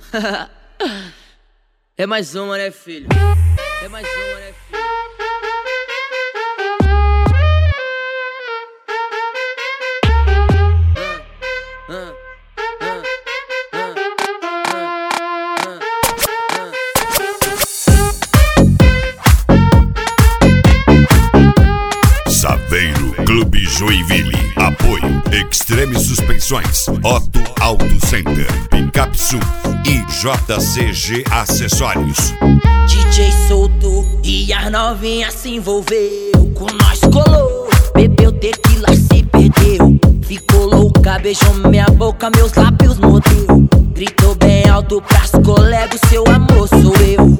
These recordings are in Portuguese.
É mais uma, né, filho? É mais uma, né, filho? Saveiro Clube Joinville. Apoio Extreme Suspensões, Otto Auto Center, Picap Sul e JCG Acessórios. DJ solto e as novinhas se envolveu. Com nós colou, bebeu tequila, se perdeu. Ficou louca, beijou minha boca, meus lábios mordeu. Gritou bem alto pras colegas, o seu amor sou eu.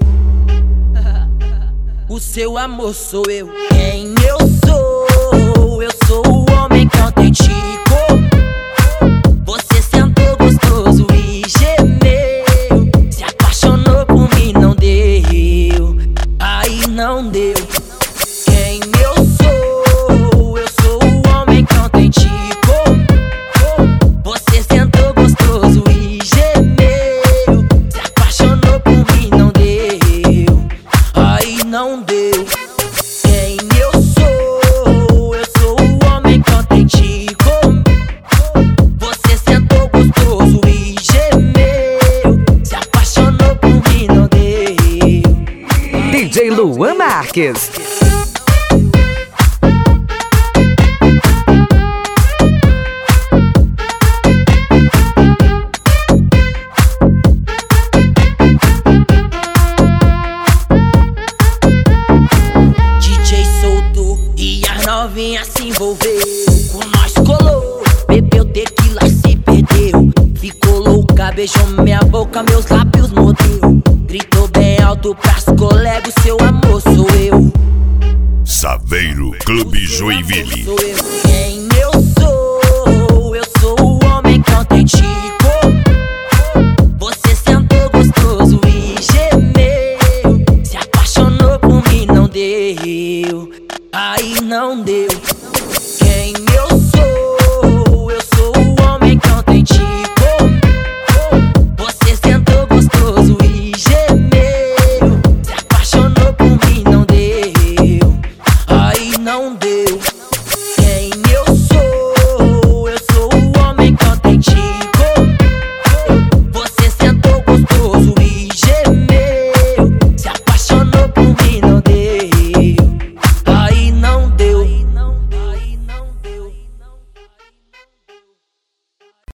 O seu amor sou eu. Quem eu sou? Eu sou o homem que ontem te comeu. Você sentou gostoso e gemeu. Se apaixonou por mim, não deu. Aí não deu. Quem eu sou? Eu sou o homem que ontem te comeu. Você sentou gostoso e gemeu. Se apaixonou por mim, não deu. Aí não deu. Quem eu sou? Eu sou o homem que ontem te comeu. Você sentou gostoso e gemeu. Se apaixonou por mim, não deu. DJ Luan Marques. DJ solto e as novinhas se envolveu. Com nós colou, bebeu tequila, se perdeu. Ficou louca, beijou minha boca, meus lábios mordeu. Gritou bem alto pras colegas, o seu amor sou eu. Saveiro Clube Joinville. Sou eu. Quem eu sou?